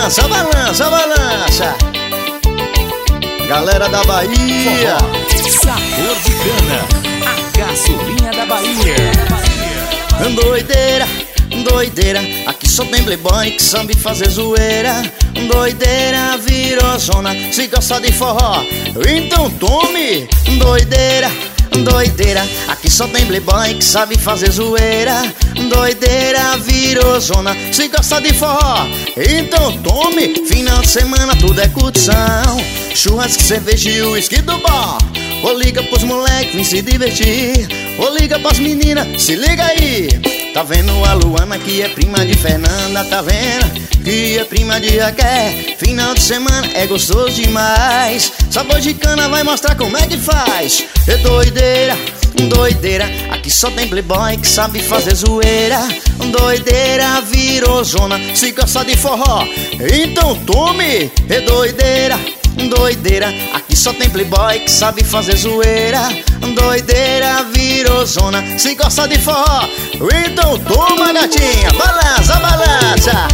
balança, balança, balança. Galera da Bahia, Sabor de Cana, a gasolina da Bahia. Doideira, doideira, aqui só tem playboy que sabe fazer zoeira. Doideira virou zona, se gosta de forró, então tome. Doideira, doideira, aqui só tem playboy que sabe fazer zoeira. Doideira virou zona, se gosta de forró, então tome. Final de semana tudo é curtição, churrasco, cerveja e uísque do bar. Ou liga pros moleques, vem se divertir. Ou liga pras meninas, se liga aí. Tá vendo a Luana que é prima de Fernanda? Tá vendo que é prima de Raquel? Final de semana é gostoso demais. Sabor de cana vai mostrar como é que faz. É doideira, doideira, aqui só tem playboy que sabe fazer zoeira. Doideira virou zona, se gosta de forró, então tome. É doideira, doideira, aqui só tem playboy que sabe fazer zoeira. Doideira virou zona, se gosta de forró, então toma, gatinha. Balança, balança.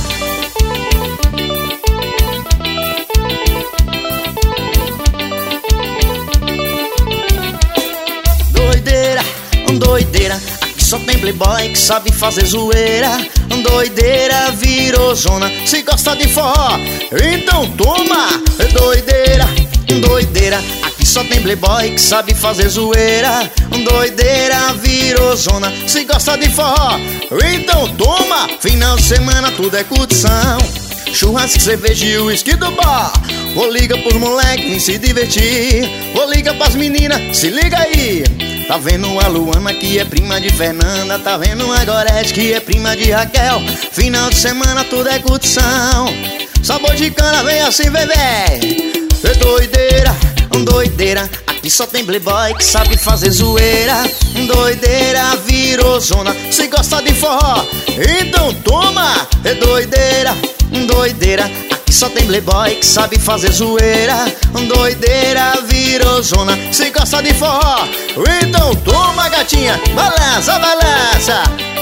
Doideira, doideira, aqui só tem playboy que sabe fazer zoeira. Doideira virou zona, se gosta de forró, então toma. Doideira, doideira, aqui só tem playboy que sabe fazer zoeira. Doideira virou zona, se gosta de forró, então toma. Final de semana tudo é curtição, churrasco, cerveja e uísque do bar. Ou liga pros moleques, vem se divertir. Ou liga pras meninas, se liga aí. Tá vendo a Luana que é prima de Fernanda? Tá vendo a Gorete que é prima de Raquel? Final de semana tudo é curtição, sabor de cana vem assim, bebê. É doideira, doideira, aqui só tem playboy que sabe fazer zoeira. Doideira virou zona, se gosta de forró, então toma. É doideira, doideira, aqui só tem playboy que sabe fazer zoeira. Doideira virou zona, se gosta de forró, então toma, gatinha. Balança, balança.